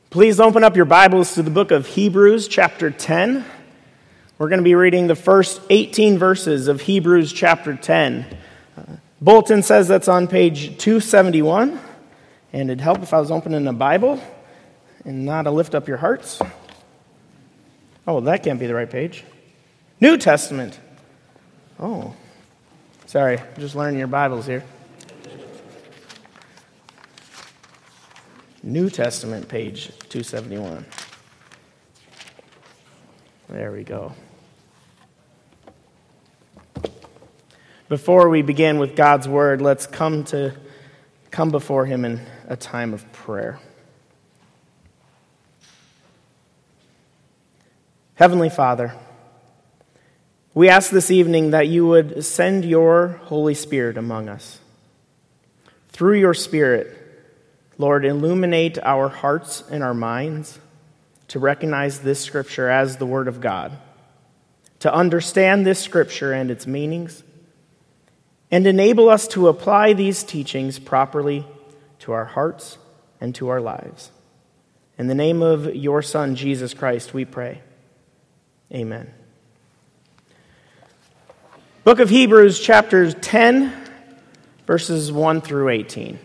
Please open up your Bibles to the book of Hebrews, chapter 10. We're going to be reading the first 18 verses of Hebrews, chapter 10. Bulletin says that's on page 271, and it'd help if I was opening a Bible and not a Lift Up Your Hearts. Oh, that can't be the right page. New Testament. Oh, sorry, I'm just learning your Bibles here. New Testament, page 271. There we go. Before we begin with God's Word, let's come before Him in a time of prayer. Heavenly Father, we ask this evening that you would send your Holy Spirit among us. Through your Spirit, Lord, illuminate our hearts and our minds to recognize this Scripture as the Word of God, to understand this Scripture and its meanings, and enable us to apply these teachings properly to our hearts and to our lives. In the name of your Son, Jesus Christ, we pray. Amen. Book of Hebrews, chapter 10, verses 1 through 18.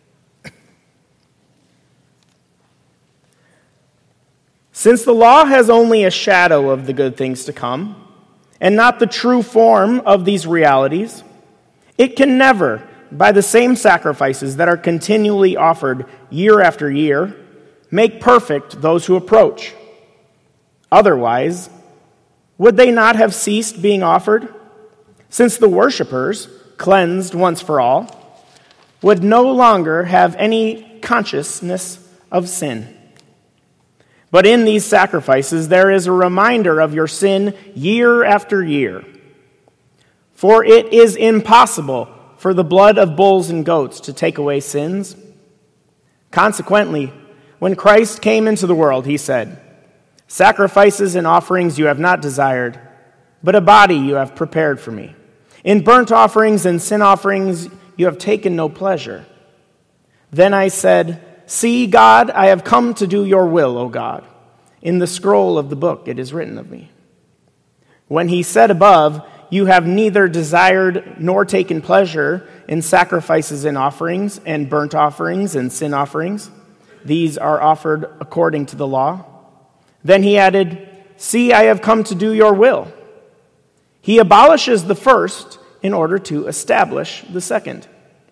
Since the law has only a shadow of the good things to come, and not the true form of these realities, it can never, by the same sacrifices that are continually offered year after year, make perfect those who approach. Otherwise, would they not have ceased being offered? Since the worshipers, cleansed once for all, would no longer have any consciousness of sin. But in these sacrifices there is a reminder of your sin year after year. For it is impossible for the blood of bulls and goats to take away sins. Consequently, when Christ came into the world, he said, "Sacrifices and offerings you have not desired, but a body you have prepared for me. In burnt offerings and sin offerings you have taken no pleasure." Then I said, "See, God, I have come to do your will, O God. In the scroll of the book it is written of me." When he said above, "You have neither desired nor taken pleasure in sacrifices and offerings, and burnt offerings and sin offerings. These are offered according to the law." Then he added, "See, I have come to do your will." He abolishes the first in order to establish the second.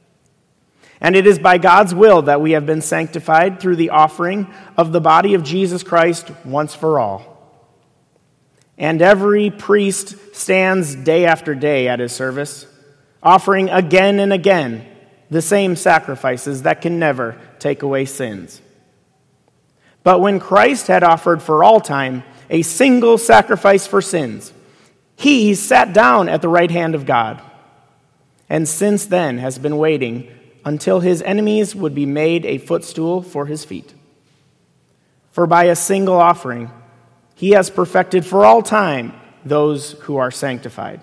And it is by God's will that we have been sanctified through the offering of the body of Jesus Christ once for all. And every priest stands day after day at his service, offering again and again the same sacrifices that can never take away sins. But when Christ had offered for all time a single sacrifice for sins, he sat down at the right hand of God, and since then has been waiting until his enemies would be made a footstool for his feet. For by a single offering, he has perfected for all time those who are sanctified.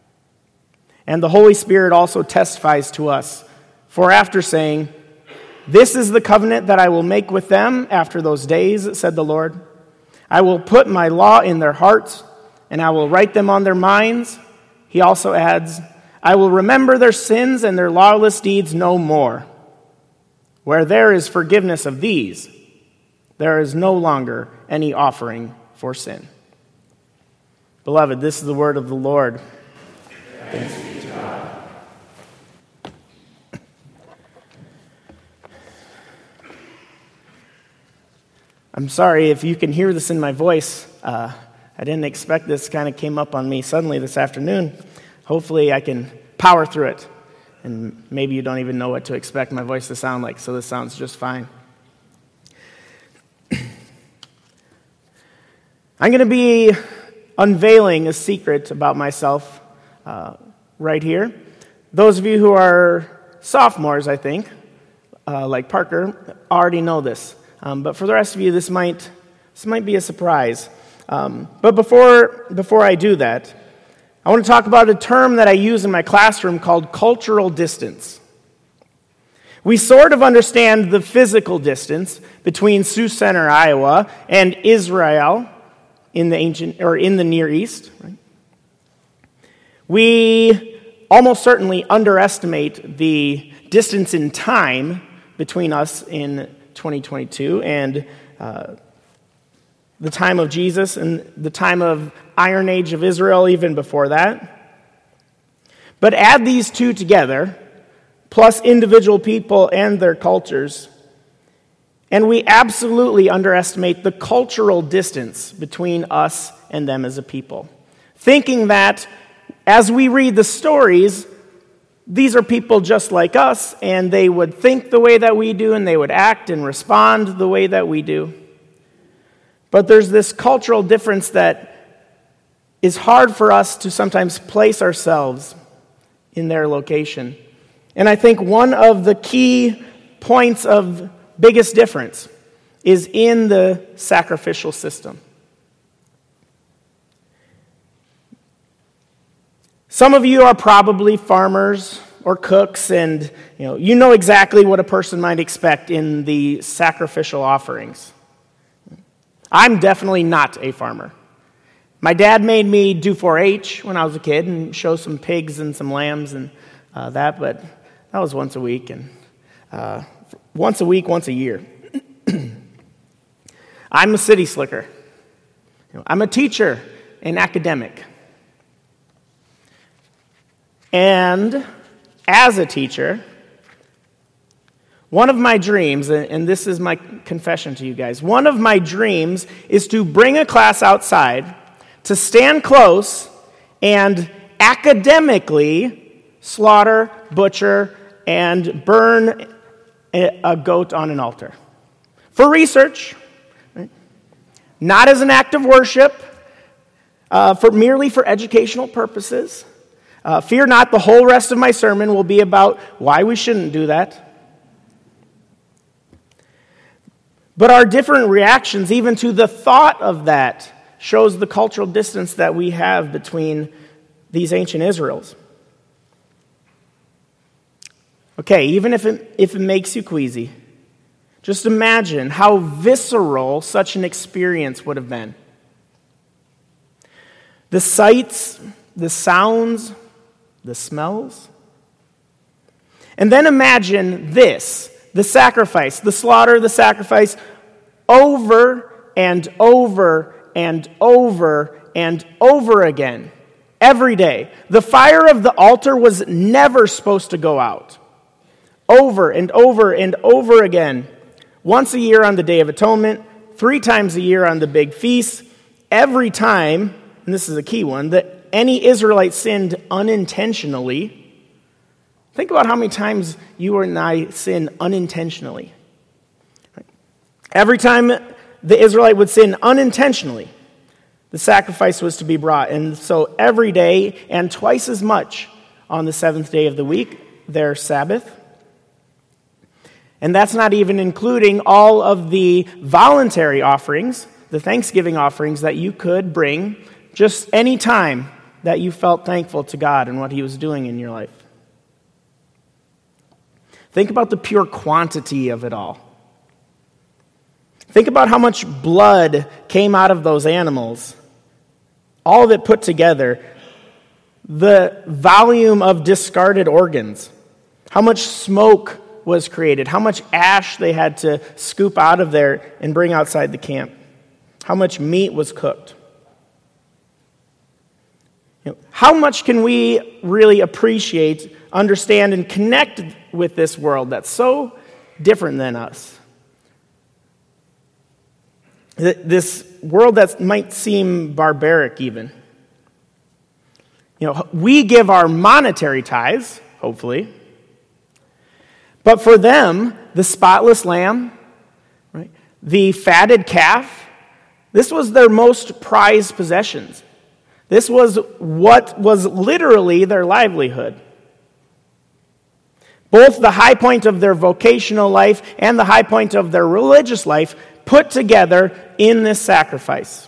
And the Holy Spirit also testifies to us, for after saying, "This is the covenant that I will make with them after those days," said the Lord. "I will put my law in their hearts, and I will write them on their minds." He also adds, "I will remember their sins and their lawless deeds no more. Where there is forgiveness of these, there is no longer any offering for sin." Beloved, this is the word of the Lord. Thanks be to God. I'm sorry if you can hear this in my voice. I didn't expect this. Kind of came up on me suddenly this afternoon. Hopefully I can power through it. And maybe you don't even know what to expect my voice to sound like, so this sounds just fine. I'm going to be unveiling a secret about myself right here. Those of you who are sophomores, I think, like Parker, already know this. But for the rest of you, this might be a surprise. But before I do that, I want to talk about a term that I use in my classroom called cultural distance. We sort of understand the physical distance between Sioux Center, Iowa, and Israel in the Near East. Right? We almost certainly underestimate the distance in time between us in 2022 and the time of Jesus and the time of Iron Age of Israel, even before that. But add these two together, plus individual people and their cultures, and we absolutely underestimate the cultural distance between us and them as a people. Thinking that as we read the stories, these are people just like us, and they would think the way that we do, and they would act and respond the way that we do. But there's this cultural difference that is hard for us to sometimes place ourselves in their location. And I think one of the key points of biggest difference is in the sacrificial system. Some of you are probably farmers or cooks, and you know exactly what a person might expect in the sacrificial offerings. I'm definitely not a farmer. My dad made me do 4-H when I was a kid and show some pigs and some lambs and that, but that was once a week, and once a year. I'm a city slicker. I'm a teacher, an academic. And as a teacher, one of my dreams, and this is my confession to you guys, one of my dreams is to bring a class outside, to stand close and academically slaughter, butcher, and burn a goat on an altar. For research, right? Not as an act of worship, merely for educational purposes. Fear not, the whole rest of my sermon will be about why we shouldn't do that. But our different reactions, even to the thought of that, shows the cultural distance that we have between these ancient Israels. Okay, even if it makes you queasy, just imagine how visceral such an experience would have been. The sights, the sounds, the smells. And then imagine this, the sacrifice, the slaughter, the sacrifice, over and over and over and over again, every day. The fire of the altar was never supposed to go out. Over and over and over again. Once a year on the Day of Atonement, 3 times a year on the big feast. Every time, and this is a key one, that any Israelite sinned unintentionally. Think about how many times you and I sin unintentionally. Every time the Israelite would sin unintentionally, the sacrifice was to be brought. And so every day and twice as much on the 7th day of the week, their Sabbath. And that's not even including all of the voluntary offerings, the Thanksgiving offerings that you could bring just any time that you felt thankful to God and what He was doing in your life. Think about the pure quantity of it all. Think about how much blood came out of those animals. All of it put together. The volume of discarded organs. How much smoke was created. How much ash they had to scoop out of there and bring outside the camp. How much meat was cooked. How much can we really appreciate, understand, and connect with this world that's so different than us? This world that might seem barbaric even. We give our monetary tithes, hopefully. But for them, the spotless lamb, right, the fatted calf, this was their most prized possessions. This was what was literally their livelihood. Both the high point of their vocational life and the high point of their religious life put together in this sacrifice.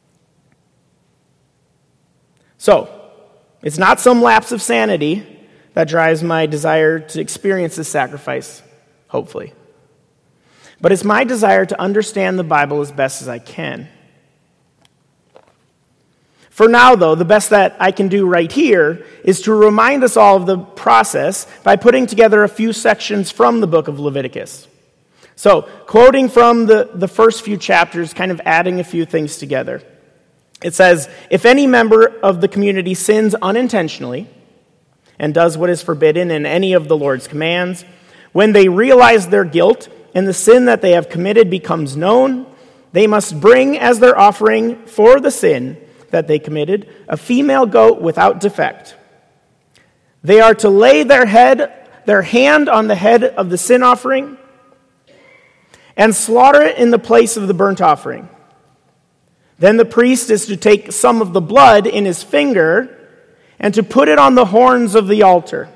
So, it's not some lapse of sanity that drives my desire to experience this sacrifice, hopefully. But it's my desire to understand the Bible as best as I can. For now, though, the best that I can do right here is to remind us all of the process by putting together a few sections from the book of Leviticus. So, quoting from the first few chapters, kind of adding a few things together. It says, "If any member of the community sins unintentionally and does what is forbidden in any of the Lord's commands, when they realize their guilt and the sin that they have committed becomes known, they must bring as their offering for the sin that they committed a female goat without defect. They are to lay their hand on the head of the sin offering and slaughter it in the place of the burnt offering. Then the priest is to take some of the blood in his finger and to put it on the horns of the altar.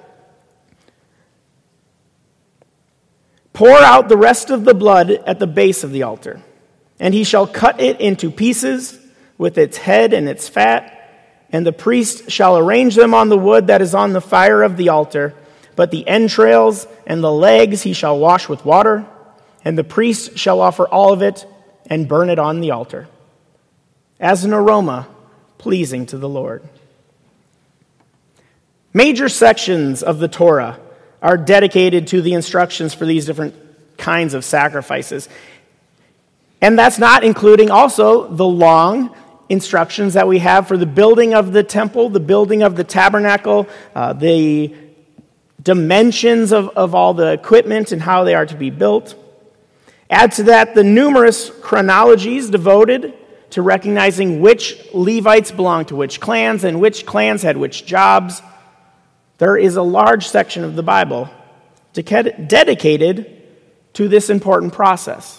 Pour out the rest of the blood at the base of the altar, and he shall cut it into pieces with its head and its fat, and the priest shall arrange them on the wood that is on the fire of the altar, but the entrails and the legs he shall wash with water, and the priest shall offer all of it and burn it on the altar, as an aroma pleasing to the Lord." Major sections of the Torah are dedicated to the instructions for these different kinds of sacrifices. And that's not including also the long instructions that we have for the building of the temple, the building of the tabernacle, the dimensions of all the equipment and how they are to be built. Add to that the numerous chronologies devoted to recognizing which Levites belonged to which clans and which clans had which jobs. There is a large section of the Bible dedicated to this important process.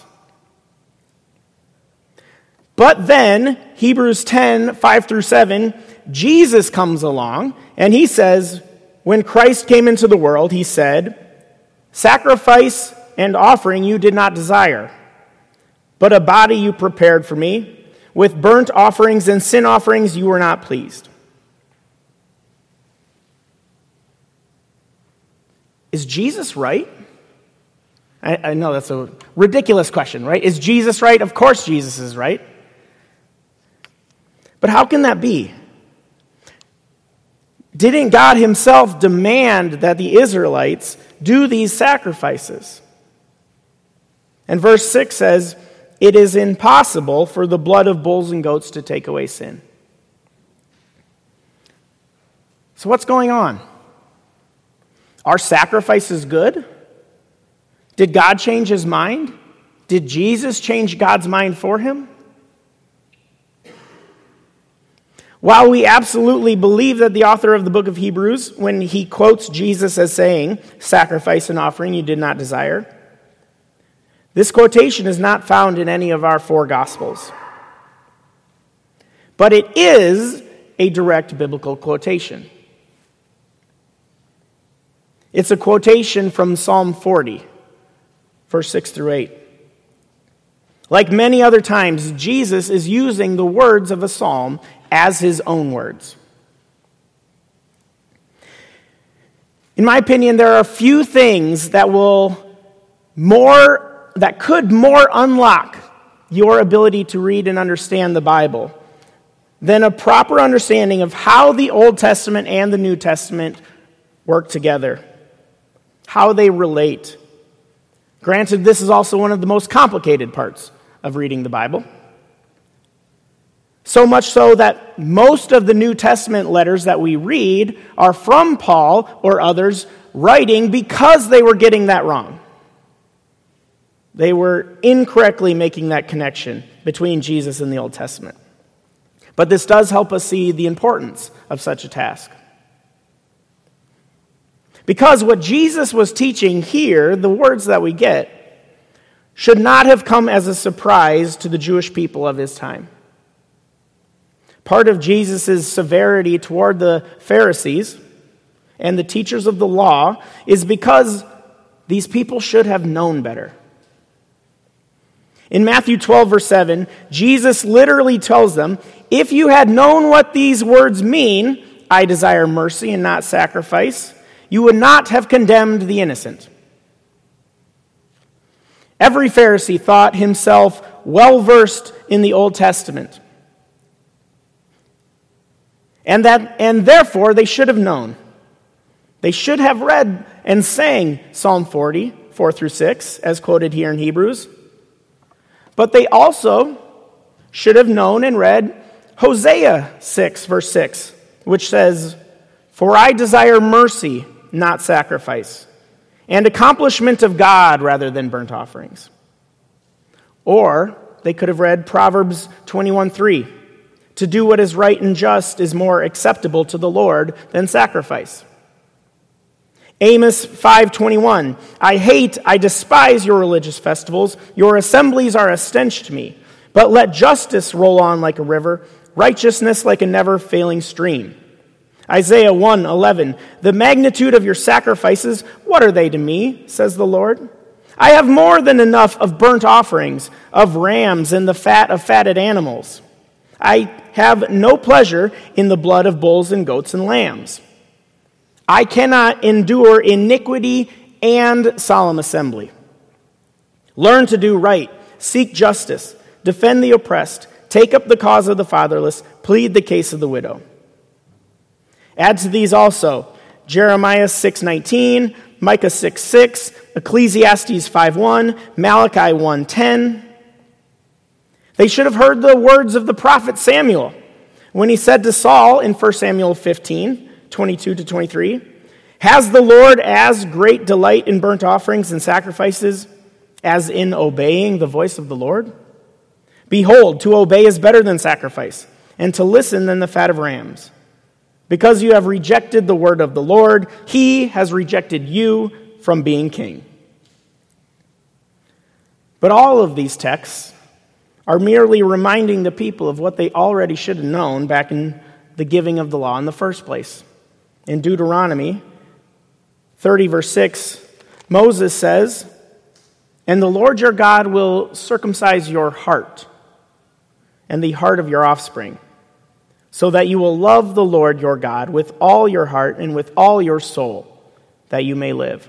But then, Hebrews 10, 5 through 7, Jesus comes along, and he says, when Christ came into the world, he said, "Sacrifice and offering you did not desire, but a body you prepared for me. With burnt offerings and sin offerings you were not pleased." Is Jesus right? I know that's a ridiculous question, right? Is Jesus right? Of course Jesus is right. But how can that be? Didn't God himself demand that the Israelites do these sacrifices? And verse 6 says, "It is impossible for the blood of bulls and goats to take away sin." So what's going on? Are sacrifices good? Did God change his mind? Did Jesus change God's mind for him? While we absolutely believe that the author of the book of Hebrews, when he quotes Jesus as saying, "Sacrifice and offering you did not desire," this quotation is not found in any of our four Gospels. But it is a direct biblical quotation. It's a quotation from Psalm 40, verse 6 through 8. Like many other times, Jesus is using the words of a psalm as his own words. In my opinion, there are few things that could more unlock your ability to read and understand the Bible than a proper understanding of how the Old Testament and the New Testament work together, how they relate. Granted, this is also one of the most complicated parts of reading the Bible. So much so that most of the New Testament letters that we read are from Paul or others writing because they were getting that wrong. They were incorrectly making that connection between Jesus and the Old Testament. But this does help us see the importance of such a task. Because what Jesus was teaching here, the words that we get, should not have come as a surprise to the Jewish people of his time. Part of Jesus' severity toward the Pharisees and the teachers of the law is because these people should have known better. In Matthew 12, verse 7, Jesus literally tells them, "If you had known what these words mean, 'I desire mercy and not sacrifice,' you would not have condemned the innocent. Every Pharisee thought himself well-versed in the Old Testament. And therefore they should have known. They should have read and sang Psalm 40, 4 through 6, as quoted here in Hebrews. But they also should have known and read Hosea 6, verse 6, which says, "For I desire mercy, not sacrifice, and accomplishment of God rather than burnt offerings." Or they could have read Proverbs 21:3, "To do what is right and just is more acceptable to the Lord than sacrifice." Amos 5:21, I despise your religious festivals. Your assemblies are a stench to me. But let justice roll on like a river, righteousness like a never-failing stream." Isaiah 1:11, "The magnitude of your sacrifices, what are they to me, says the Lord? I have more than enough of burnt offerings, of rams and the fat of fatted animals. I have no pleasure in the blood of bulls and goats and lambs. I cannot endure iniquity and solemn assembly. Learn to do right, seek justice, defend the oppressed, take up the cause of the fatherless, plead the case of the widow." Add to these also Jeremiah 6:19, Micah 6:6, Ecclesiastes 5:1, Malachi 1:10. They should have heard the words of the prophet Samuel when he said to Saul in 1 Samuel 15:22-23, "Has the Lord as great delight in burnt offerings and sacrifices as in obeying the voice of the Lord? Behold, to obey is better than sacrifice, and to listen than the fat of rams. Because you have rejected the word of the Lord, he has rejected you from being king." But all of these texts are merely reminding the people of what they already should have known back in the giving of the law in the first place. In Deuteronomy 30, verse 6, Moses says, "And the Lord your God will circumcise your heart and the heart of your offspring, so that you will love the Lord your God with all your heart and with all your soul, that you may live."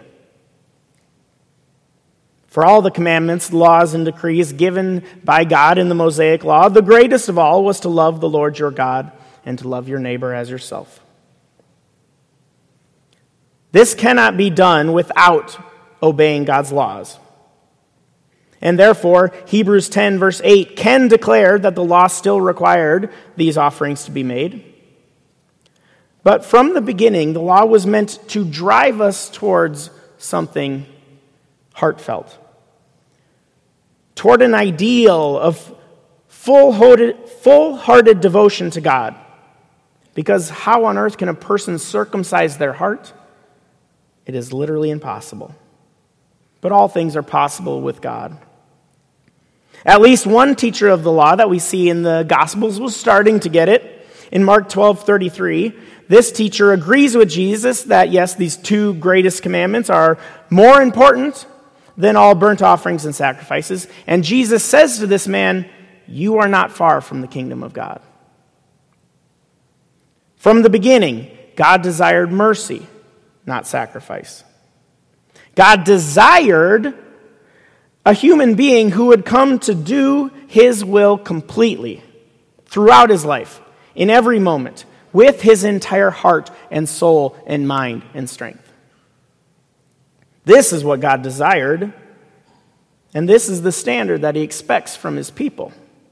For all the commandments, laws, and decrees given by God in the Mosaic Law, the greatest of all was to love the Lord your God and to love your neighbor as yourself. This cannot be done without obeying God's laws. And therefore, Hebrews 10, verse 8, can declare that the law still required these offerings to be made. But from the beginning, the law was meant to drive us towards something heartfelt, toward an ideal of full-hearted devotion to God. Because how on earth can a person circumcise their heart? It is literally impossible. But all things are possible with God. At least one teacher of the law that we see in the Gospels was starting to get it. In Mark 12:33, this teacher agrees with Jesus that, yes, these two greatest commandments are more important than all burnt offerings and sacrifices. And Jesus says to this man, "You are not far from the kingdom of God." From the beginning, God desired mercy, not sacrifice. God desired a human being who would come to do his will completely throughout his life, in every moment, with his entire heart and soul and mind and strength. This is what God desired, and this is the standard that he expects from his people.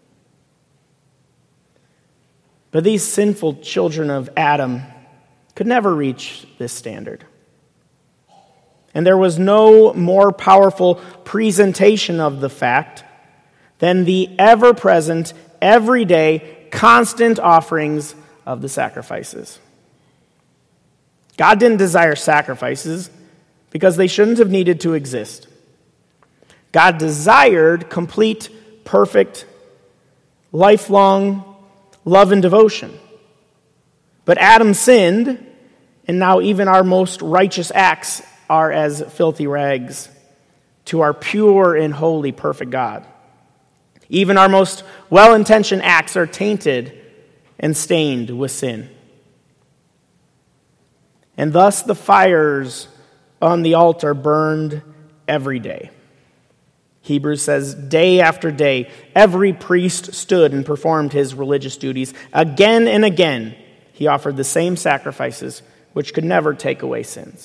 But these sinful children of Adam could never reach this standard. And there was no more powerful presentation of the fact than the ever-present, everyday, constant offerings of the sacrifices. God didn't desire sacrifices because they shouldn't have needed to exist. God desired complete, perfect, lifelong love and devotion. But Adam sinned, and now even our most righteous acts are as filthy rags to our pure and holy, perfect God. Even our most well-intentioned acts are tainted and stained with sin. And thus the fires on the altar burned every day. Hebrews says, day after day, every priest stood and performed his religious duties. Again and again, he offered the same sacrifices, which could never take away sins.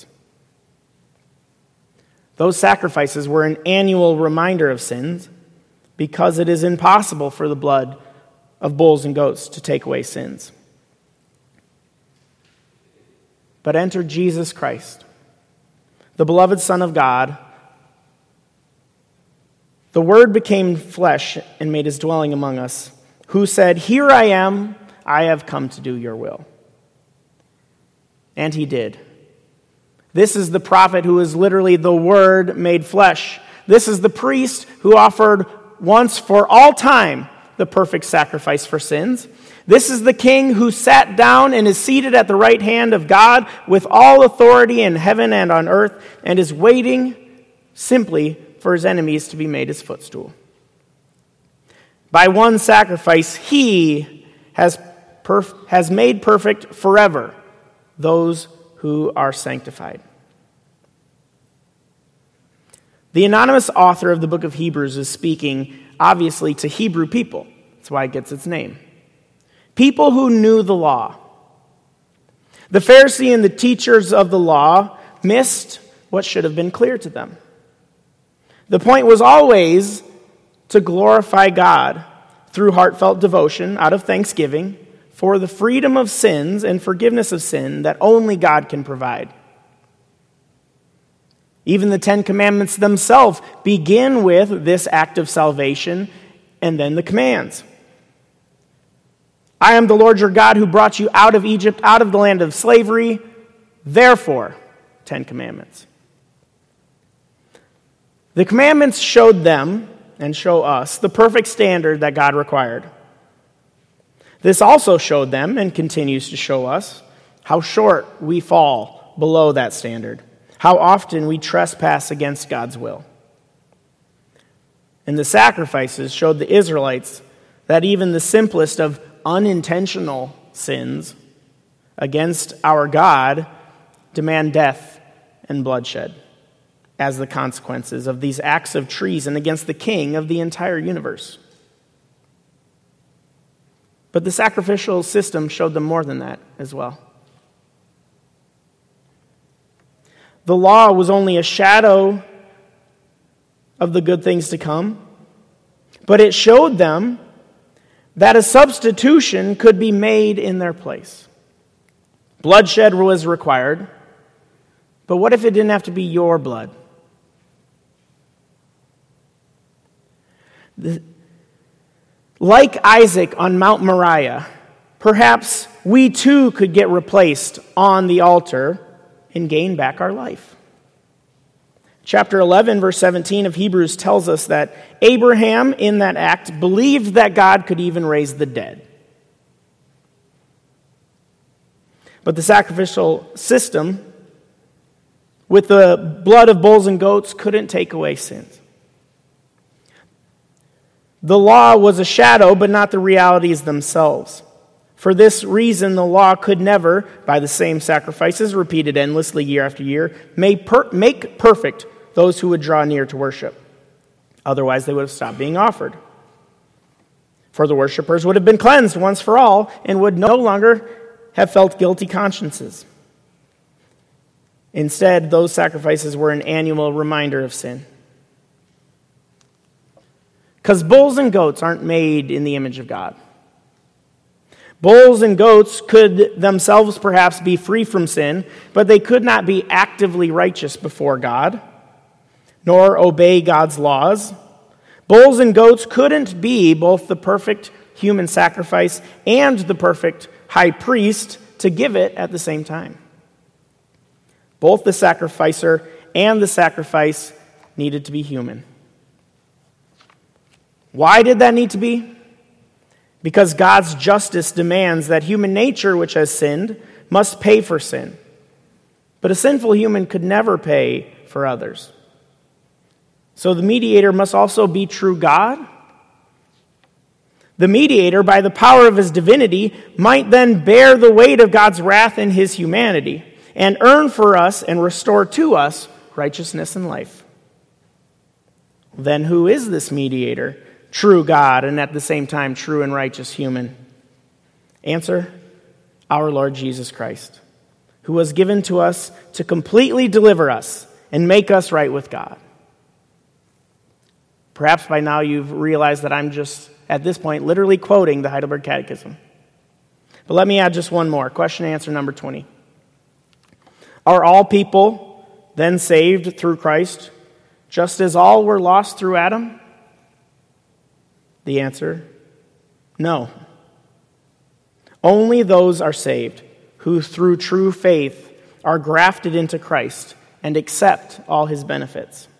Those sacrifices were an annual reminder of sins, because it is impossible for the blood of bulls and goats to take away sins. But enter Jesus Christ, the beloved Son of God. The Word became flesh and made his dwelling among us, who said, "Here I am, I have come to do your will." And he did. This is the prophet who is literally the Word made flesh. This is the priest who offered once for all time the perfect sacrifice for sins. This is the king who sat down and is seated at the right hand of God with all authority in heaven and on earth, and is waiting simply for his enemies to be made his footstool. By one sacrifice, he has made perfect forever those who are sanctified. The anonymous author of the book of Hebrews is speaking, obviously, to Hebrew people. That's why it gets its name. People who knew the law. The Pharisee and the teachers of the law missed what should have been clear to them. The point was always to glorify God through heartfelt devotion out of thanksgiving for the freedom of sins and forgiveness of sin that only God can provide. Even the Ten Commandments themselves begin with this act of salvation and then the commands. I am the Lord your God who brought you out of Egypt, out of the land of slavery. Therefore, 10 commandments. The commandments showed them, and show us, the perfect standard that God required. This also showed them, and continues to show us, how short we fall below that standard, how often we trespass against God's will. And the sacrifices showed the Israelites that even the simplest of unintentional sins against our God demand death and bloodshed as the consequences of these acts of treason against the King of the entire universe. But the sacrificial system showed them more than that as well. The law was only a shadow of the good things to come, but it showed them that a substitution could be made in their place. Bloodshed was required, but what if it didn't have to be your blood? Like Isaac on Mount Moriah, perhaps we too could get replaced on the altar and gain back our life. Chapter 11, verse 17 of Hebrews tells us that Abraham, in that act, believed that God could even raise the dead. But the sacrificial system, with the blood of bulls and goats, couldn't take away sins. The law was a shadow, but not the realities themselves. For this reason, the law could never, by the same sacrifices repeated endlessly year after year, make perfect those who would draw near to worship. Otherwise, they would have stopped being offered. For the worshipers would have been cleansed once for all and would no longer have felt guilty consciences. Instead, those sacrifices were an annual reminder of sin. Because bulls and goats aren't made in the image of God. Bulls and goats could themselves perhaps be free from sin, but they could not be actively righteous before God, nor obey God's laws. Bulls and goats couldn't be both the perfect human sacrifice and the perfect high priest to give it at the same time. Both the sacrificer and the sacrifice needed to be human. Why did that need to be? Because God's justice demands that human nature, which has sinned, must pay for sin. But a sinful human could never pay for others. So the mediator must also be true God. The mediator, by the power of his divinity, might then bear the weight of God's wrath in his humanity. and earn for us and restore to us righteousness and life. Then who is this mediator, true God and at the same time true and righteous human? Answer, our Lord Jesus Christ, who was given to us to completely deliver us and make us right with God. Perhaps by now you've realized that I'm just, at this point, literally quoting the Heidelberg Catechism. But let me add just one more. Question and answer number 20. Are all people then saved through Christ, just as all were lost through Adam? The answer, no. Only those are saved who through true faith are grafted into Christ and accept all his benefits.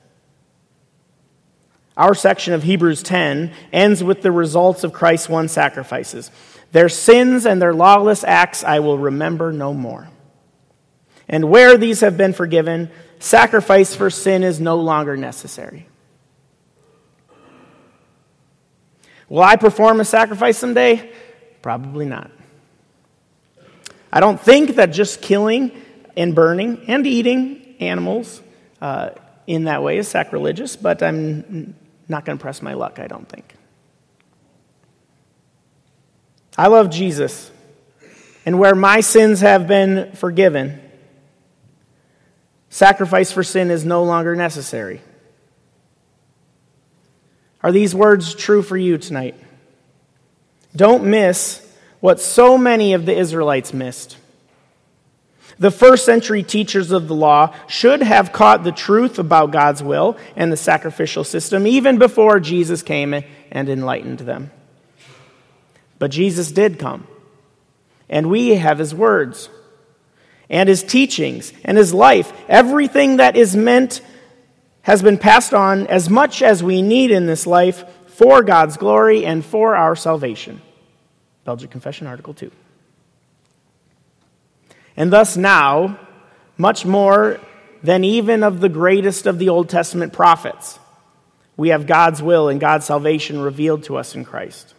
Our section of Hebrews 10 ends with the results of Christ's one sacrifices. Their sins and their lawless acts I will remember no more. And where these have been forgiven, sacrifice for sin is no longer necessary. Will I perform a sacrifice someday? Probably not. I don't think that just killing and burning and eating animals in that way is sacrilegious, but I'm not going to press my luck, I don't think. I love Jesus, and where my sins have been forgiven, sacrifice for sin is no longer necessary. Are these words true for you tonight? Don't miss what so many of the Israelites missed. The first century teachers of the law should have caught the truth about God's will and the sacrificial system even before Jesus came and enlightened them. But Jesus did come, and we have his words and his teachings and his life. Everything that is meant has been passed on as much as we need in this life for God's glory and for our salvation. Belgic Confession, Article 2. And thus now, much more than even of the greatest of the Old Testament prophets, we have God's will and God's salvation revealed to us in Christ.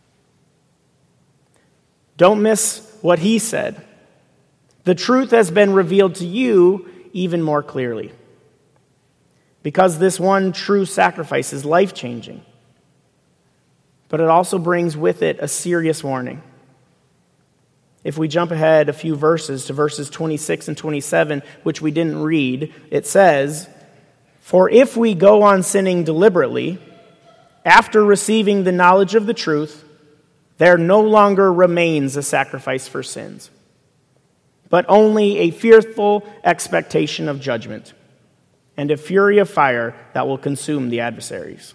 Don't miss what he said. The truth has been revealed to you even more clearly. Because this one true sacrifice is life-changing. But it also brings with it a serious warning. If we jump ahead a few verses to verses 26 and 27, which we didn't read, it says, "For if we go on sinning deliberately, after receiving the knowledge of the truth, there no longer remains a sacrifice for sins, but only a fearful expectation of judgment and a fury of fire that will consume the adversaries."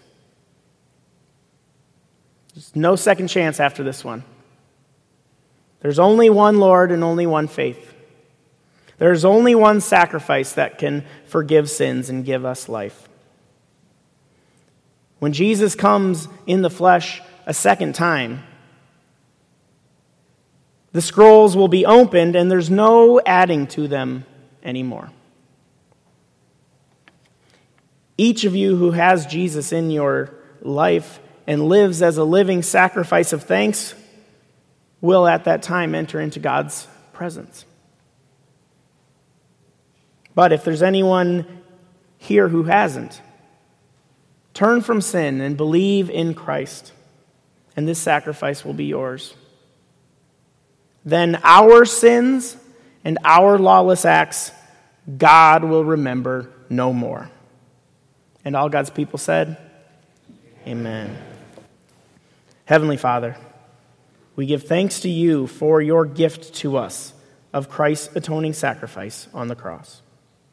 There's no second chance after this one. There's only one Lord and only one faith. There's only one sacrifice that can forgive sins and give us life. When Jesus comes in the flesh a second time, the scrolls will be opened and there's no adding to them anymore. Each of you who has Jesus in your life and lives as a living sacrifice of thanks will at that time enter into God's presence. But if there's anyone here who hasn't, turn from sin and believe in Christ, and this sacrifice will be yours. Then our sins and our lawless acts God will remember no more. And all God's people said, Amen. Heavenly Father, we give thanks to you for your gift to us of Christ's atoning sacrifice on the cross.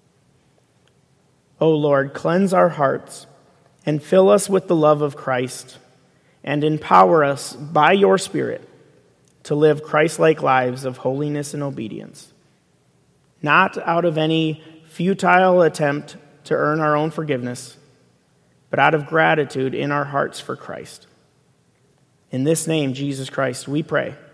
O Lord, cleanse our hearts and fill us with the love of Christ and empower us by your Spirit to live Christ-like lives of holiness and obedience, not out of any futile attempt to earn our own forgiveness, but out of gratitude in our hearts for Christ. In this name, Jesus Christ, we pray.